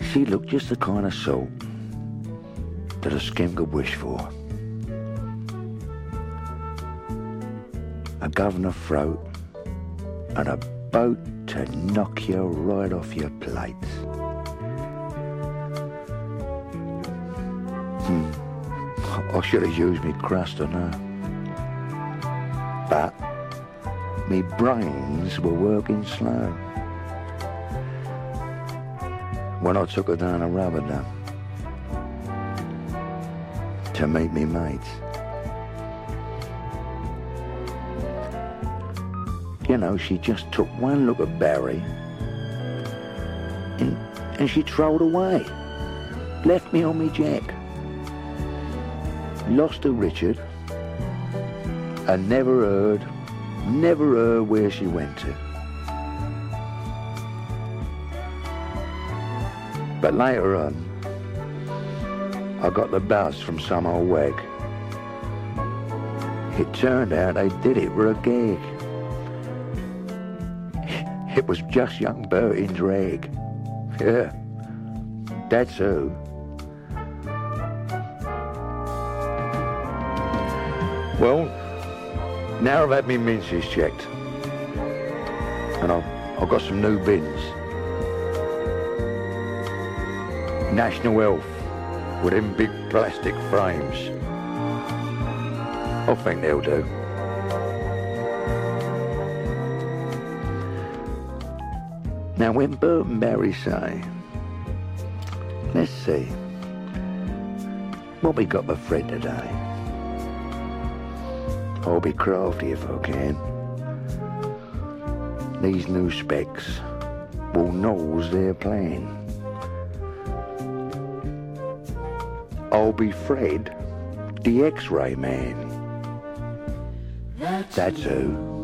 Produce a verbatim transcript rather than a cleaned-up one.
She looked just the kind of salt that a skim could wish for. A governor throat and a boat to knock you right off your plates. Hmm. I should have used me crust on her. But me brains were working slow when I took her down a rubber dump to meet me mates. You know, she just took one look at Barry and, and she trolled away. Left me on me jack. Lost to Richard and never heard, never heard where she went to. But later on, I got the buzz from some old wag. It turned out they did it for a gag. It was just young Bert in drag. Yeah, that's who. Well, now I've had me minces checked. And I've, I've got some new bins. National Health with them big plastic frames. I think they'll do. Now when Bert and Barry say, let's see, what we got for Fred today? I'll be crafty if I can. These new specs will nose their plan. I'll be Fred, the X-ray man. That's who.